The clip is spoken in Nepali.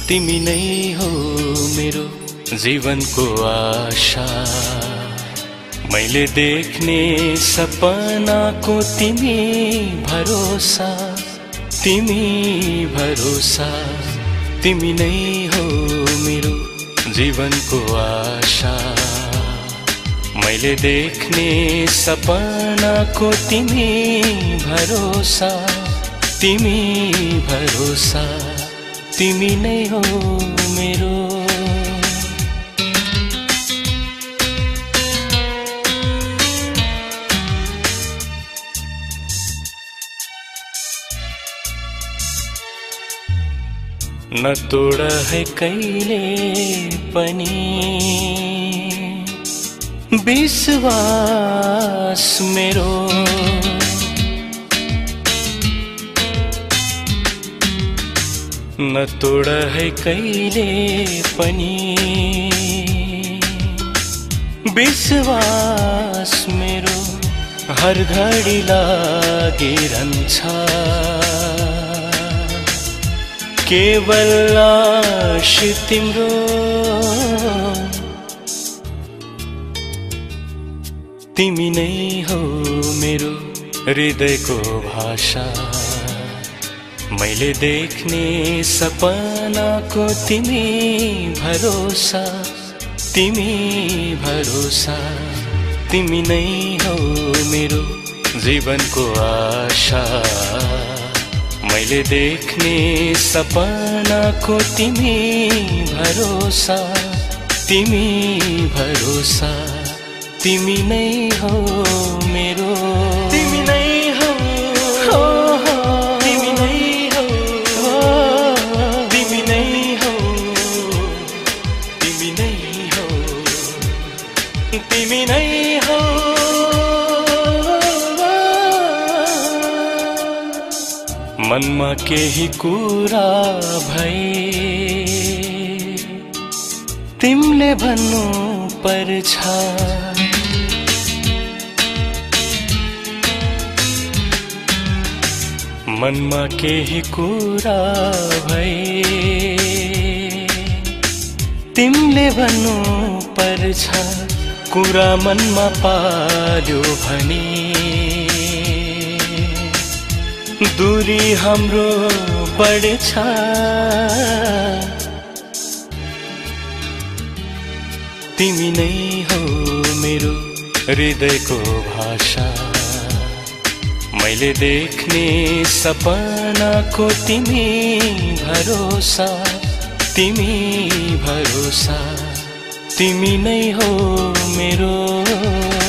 तिमी नै हो मेरो जीवनको आशा। मैले देख्ने सपनाको तिमी भरोसा, तिमी भरोसा। तिमी नै हो मेरो जीवनको आशा। मैले देख्ने सपनाको तिमी भरोसा, तिमी भरोसा। तिमी नै हो मेरो। न तोड है कहिले पनि विश्वास मेरो, न तोड है कहिले पनि विश्वास मेरो। हर घडी लागिरहन्छ केवल आश तिम्रो। तिमी नै हो मेरो हृदयको भाषा। मैले देख्ने सपनाको तिमी भरोसा, तिमी भरोसा। तिमी नै हो मेरो जीवनको आशा। मैले देख्ने सपनाको तिमी भरोसा, तिमी भरोसा। तिमी नै हो मेरो। तिमी नै हो, तिमी नै हो, तिमी नै हो, तिमी नै हो, तिमी नै हो। मनमा केही कुरा भए तिमीले भन्नु पर्छ। मनमा केही कुरा भए तिमीले भन्नु पर्छ। कुरा मनमा पाल्यो भने दूरी हाम्रो बढ्छ। तिमी नै हो मेरो हृदयको भाषा। मैले देख्ने सपनाको तिमी भरोसा, तिमी भरोसा। तिमी नै हो मेरो।